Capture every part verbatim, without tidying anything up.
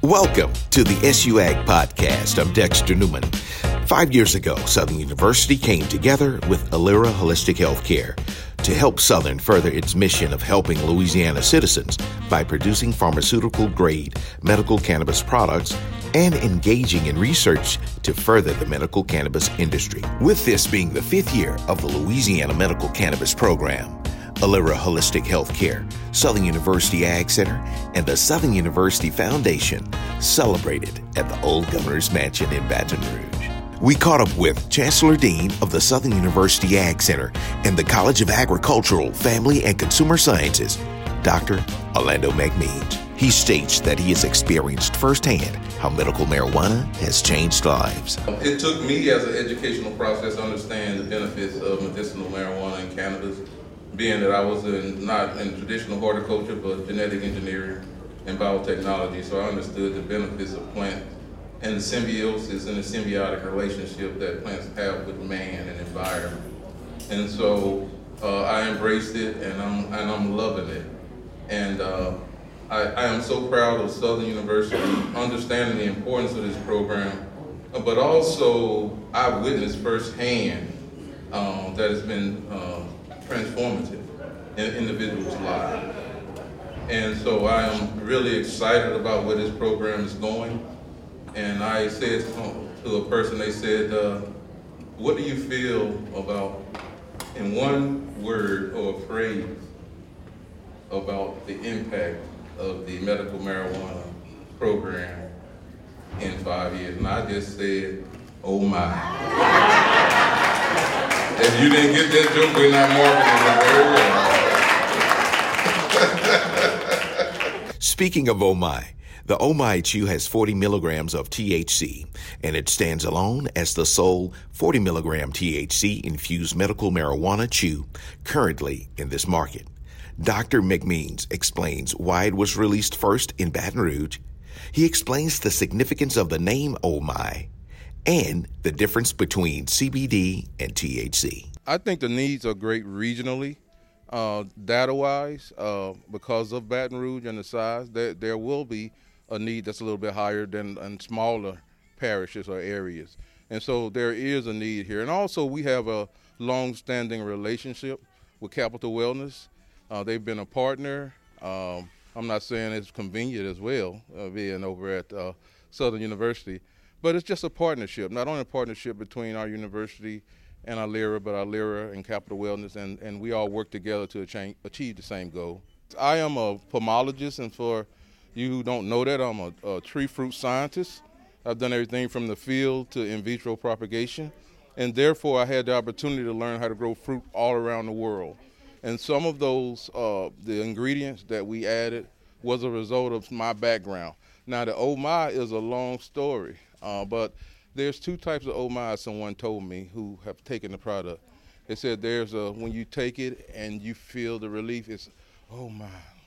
Welcome to the S U A G podcast. I'm Dexter Newman. Five years ago, Southern University came together with Alira Holistic Healthcare to help Southern further its mission of helping Louisiana citizens by producing pharmaceutical-grade medical cannabis products and engaging in research to further the medical cannabis industry. With this being the fifth year of the Louisiana Medical Cannabis Program, Alira Holistic Healthcare, Southern University Ag Center, and the Southern University Foundation celebrated at the Old Governor's Mansion in Baton Rouge. We caught up with Chancellor Dean of the Southern University Ag Center and the College of Agricultural, Family, and Consumer Sciences, Doctor Orlando McMeans. He states that he has experienced firsthand how medical marijuana has changed lives. It took me as an educational process to understand the benefits of medicinal marijuana and cannabis, being that I was in, not in traditional horticulture, but genetic engineering and biotechnology. So I understood the benefits of plants and the symbiosis and the symbiotic relationship that plants have with man and environment. And so uh, I embraced it, and I'm and I'm loving it. And uh, I, I am so proud of Southern University understanding the importance of this program, but also I witnessed firsthand um, that it's been uh, transformative in individuals' lives. And so I am really excited about where this program is going. And I said to a person, they said, uh, what do you feel about, in one word or phrase, about the impact of the medical marijuana program in five years? And I just said, oh my. If you didn't get that joke, we're not marketing it very well. Speaking of Oh My, the Oh My Chew has forty milligrams of T H C, and it stands alone as the sole forty milligram T H C infused medical marijuana chew currently in this market. Doctor McMeans explains why it was released first in Baton Rouge. He explains the significance of the name Oh My and the difference between C B D and T H C. I think the needs are great regionally, uh, data-wise, uh, because of Baton Rouge and the size. There, there will be a need that's a little bit higher than in smaller parishes or areas. And so there is a need here. And also we have a long-standing relationship with Capital Wellness. Uh, they've been a partner. Um, I'm not saying it's convenient as well, uh, being over at uh, Southern University, but it's just a partnership, not only a partnership between our university and Alira, but Alira and Capital Wellness, and, and we all work together to achieve, achieve the same goal. I am a pomologist, and for you who don't know that, I'm a, a tree fruit scientist. I've done everything from the field to in vitro propagation, and therefore I had the opportunity to learn how to grow fruit all around the world. And some of those, uh, the ingredients that we added was a result of my background. Now the Oh My is a long story, uh, but there's two types of Oh My, someone told me, who have taken the product. They said there's a, when you take it and you feel the relief, it's oh my.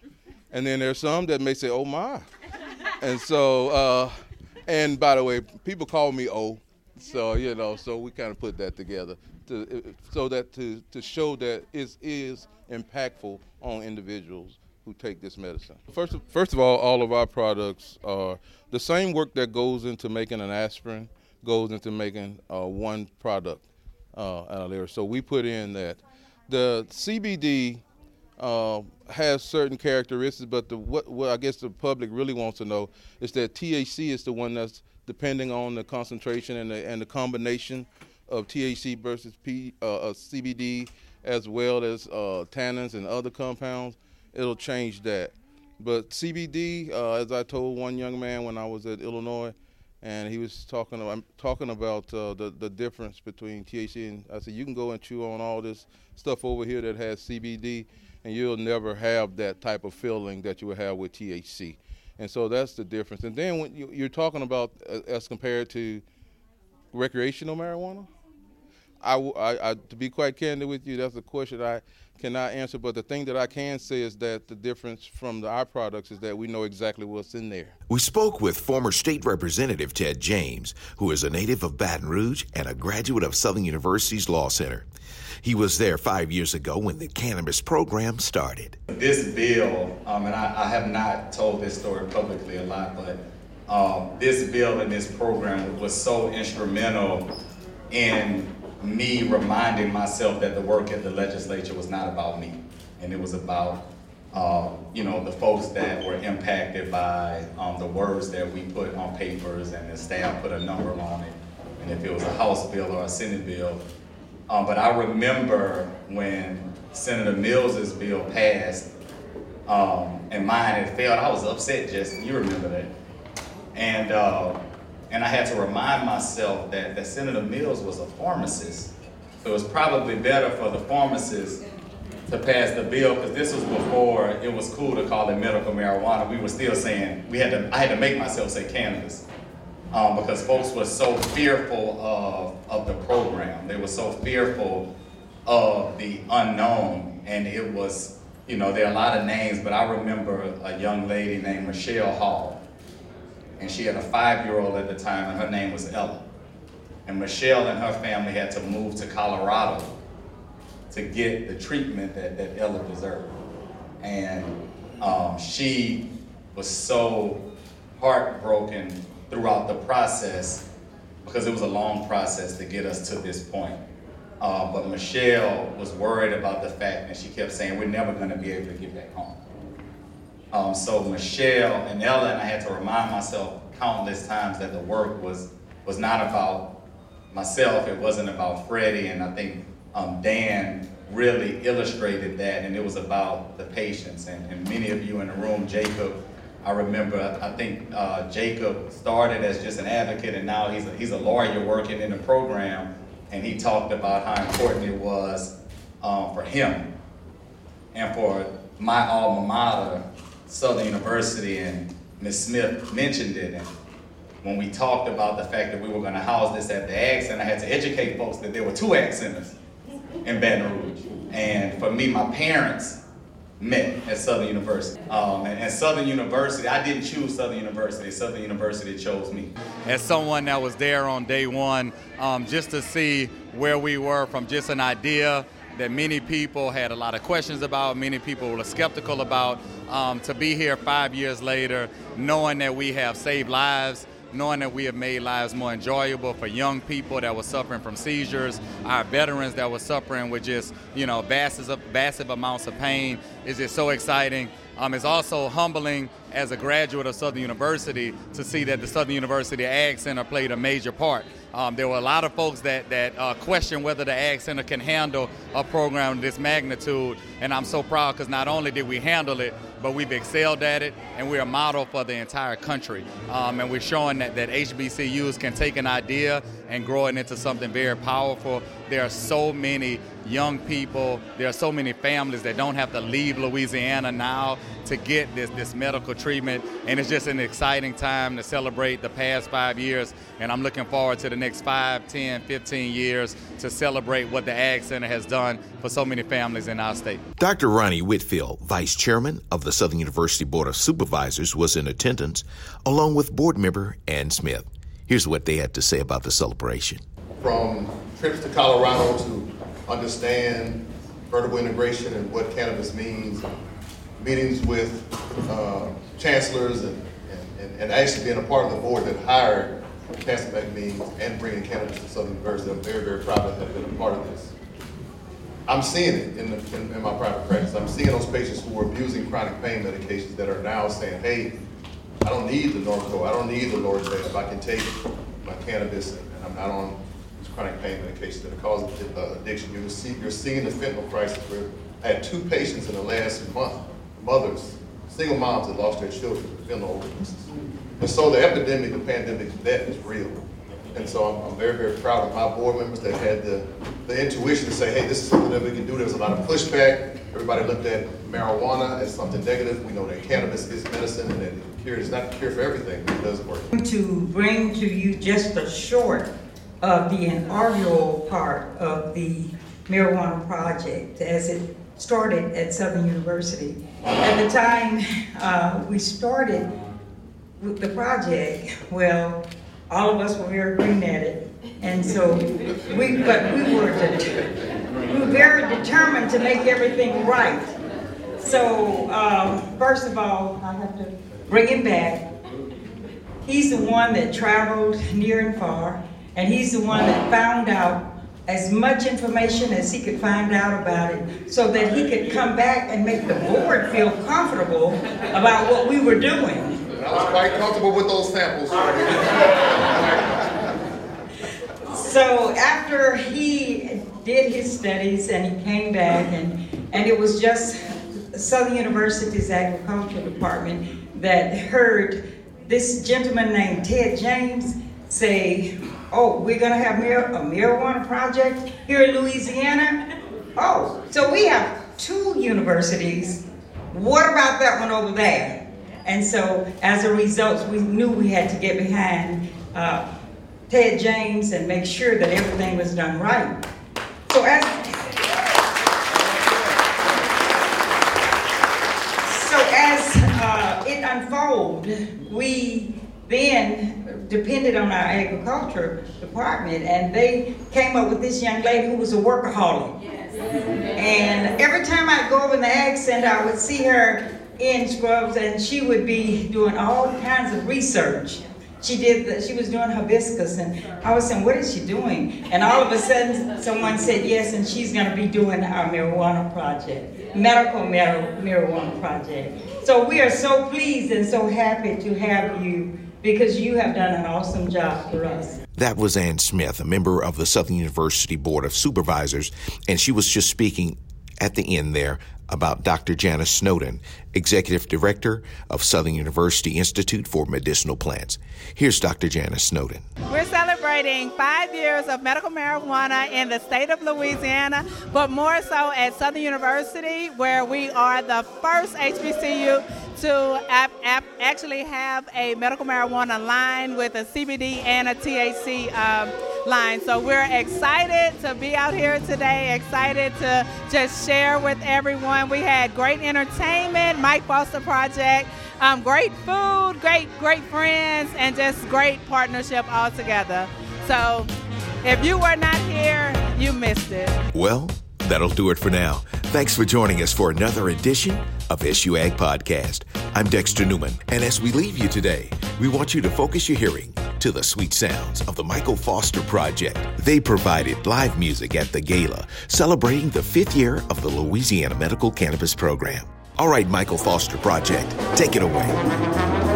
And then there's some that may say, oh my. And so, uh, and by the way, people call me O, so, you know, so we kind of put that together to, so that to, to show that it is impactful on individuals who take this medicine. First, first of all, all of our products are the same work that goes into making an aspirin goes into making uh, one product uh, at Alira. So we put in that. The C B D uh, has certain characteristics, but the, what, what I guess the public really wants to know is that T H C is the one that's depending on the concentration and the, and the combination of T H C versus P, uh, C B D, as well as uh, tannins and other compounds. It'll change that. But C B D, uh, as I told one young man when I was at Illinois, and he was talking about, talking about uh, the, the difference between T H C, and I said, you can go and chew on all this stuff over here that has C B D, and you'll never have that type of feeling that you would have with T H C. And so that's the difference. And then when you, you're talking about uh, as compared to recreational marijuana, I, I, I, to be quite candid with you, that's a question I cannot answer, but the thing that I can say is that the difference from the, our products is that we know exactly what's in there. We spoke with former State Representative Ted James, who is a native of Baton Rouge and a graduate of Southern University's Law Center. He was there five years ago when the cannabis program started. This bill, um, and I, I have not told this story publicly a lot, but um, this bill and this program was so instrumental in me reminding myself that the work at the legislature was not about me, and it was about uh, you know, the folks that were impacted by um, the words that we put on papers, and the staff put a number on it, and if it was a House bill or a Senate bill. Um, but I remember when Senator Mills's bill passed, um, and mine had failed, I was upset, Justin, you remember that. And uh, and I had to remind myself that, that Senator Mills was a pharmacist. So it was probably better for the pharmacist to pass the bill, because this was before it was cool to call it medical marijuana. We were still saying, we had to, I had to make myself say cannabis, um, because folks were so fearful of, of the program. They were so fearful of the unknown, and it was, you know, there are a lot of names, but I remember a young lady named Michelle Hall, and she had a five-year-old at the time, and her name was Ella. And Michelle and her family had to move to Colorado to get the treatment that, that Ella deserved. And um, she was so heartbroken throughout the process, because it was a long process to get us to this point. Uh, but Michelle was worried about the fact, and she kept saying, we're never gonna be able to get back home. Um, so Michelle and Ella, and I had to remind myself countless times that the work was, was not about myself, it wasn't about Freddie, and I think um, Dan really illustrated that, and it was about the patients. And, and many of you in the room, Jacob, I remember, I think uh, Jacob started as just an advocate, and now he's a, he's a lawyer working in the program, and he talked about how important it was um, for him and for my alma mater, Southern University, and Miz Smith mentioned it. And when we talked about the fact that we were going to house this at the Ag Center, I had to educate folks that there were two Ag Centers in Baton Rouge. And for me, my parents met at Southern University. Um, and, and Southern University, I didn't choose Southern University, Southern University chose me. As someone that was there on day one, um, just to see where we were from just an idea that many people had a lot of questions about, many people were skeptical about, um, to be here five years later, knowing that we have saved lives, knowing that we have made lives more enjoyable for young people that were suffering from seizures, our veterans that were suffering with just, you know, massive, massive amounts of pain, is just so exciting. Um, it's also humbling as a graduate of Southern University to see that the Southern University Ag Center played a major part. Um, there were a lot of folks that, that uh, question whether the Ag Center can handle a program of this magnitude, and I'm so proud because not only did we handle it, but we've excelled at it, and we're a model for the entire country. Um, and we're showing that, that H B C Us can take an idea and grow it into something very powerful. There are so many young people, there are so many families that don't have to leave Louisiana now to get this, this medical treatment, and it's just an exciting time to celebrate the past five years, and I'm looking forward to the next five, ten, fifteen years to celebrate what the Ag Center has done for so many families in our state. Doctor Ronnie Whitfield, Vice Chairman of the Southern University Board of Supervisors, was in attendance, along with board member Ann Smith. Here's what they had to say about the celebration. From trips to Colorado to understand vertical integration and what cannabis means, meetings with uh, chancellors, and, and, and actually being a part of the board that hired Chancellor McMeans and bringing cannabis to Southern University. I'm very, very proud to have been a part of this. I'm seeing it in, the, in, in my private practice. I'm seeing those patients who are abusing chronic pain medications that are now saying, hey, I don't need the Norco, I don't need the Lortabet. If I can take my cannabis and I'm not on these chronic pain medications that are causing uh, addiction. You're, see, you're seeing the fentanyl crisis where I had two patients in the last month, mothers, single moms that lost their children to fentanyl overdoses. And so the epidemic, the pandemic of death is real. And so I'm, I'm very, very proud of my board members that had the, the intuition to say, hey, this is something that we can do. There was a lot of pushback. Everybody looked at marijuana as something negative. We know that cannabis is medicine and that it cure, it's not the cure for everything, but it does work. To bring to you just a short of the inaugural part of the marijuana project as it started at Southern University. At the time uh, we started with the project, well, all of us were very green at it, and so we, but we were, we were very determined to make everything right. So um, first of all, I have to bring it back. he's the one that traveled near and far, and he's the one that found out as much information as he could find out about it so that he could come back and make the board feel comfortable about what we were doing. I was quite comfortable with those samples. So after he did his studies and he came back, and, and it was just Southern University's agriculture department that heard this gentleman named Ted James say, oh, we're gonna have mar- a marijuana project here in Louisiana? Oh, so we have two universities. What about that one over there? And so as a result, we knew we had to get behind uh, Ted James and make sure that everything was done right. So as, so as uh, it unfolded, we then depended on our agriculture department, and they came up with this young lady who was a workaholic. Yes. And every time I'd go over in the ag center, I would see her in scrubs, and she would be doing all kinds of research. She did. The, she was doing hibiscus, and I was saying, "What is she doing?" And all of a sudden, someone said, "Yes," and she's going to be doing our marijuana project, medical mar- marijuana project. So we are so pleased and so happy to have you, because you have done an awesome job for us. That was Ann Smith, a member of the Southern University Board of Supervisors, and she was just speaking at the end there about Doctor Janice Snowden, Executive Director of Southern University Institute for Medicinal Plants. Here's Doctor Janice Snowden. We're celebrating five years of medical marijuana in the state of Louisiana, but more so at Southern University, where we are the first H B C U to ap- ap- actually have a medical marijuana line with a C B D and a T H C um, line. So we're excited to be out here today, excited to just share with everyone. We had great entertainment, Mike Foster Project, um, great food, great, great friends, and just great partnership all together. So if you were not here, you missed it. Well, that'll do it for now. Thanks for joining us for another edition of S U Ag Podcast. I'm Dexter Newman, and as we leave you today, we want you to focus your hearing to the sweet sounds of the Michael Foster Project. They provided live music at the gala, celebrating the fifth year of the Louisiana Medical Cannabis Program. All right, Michael Foster Project, take it away.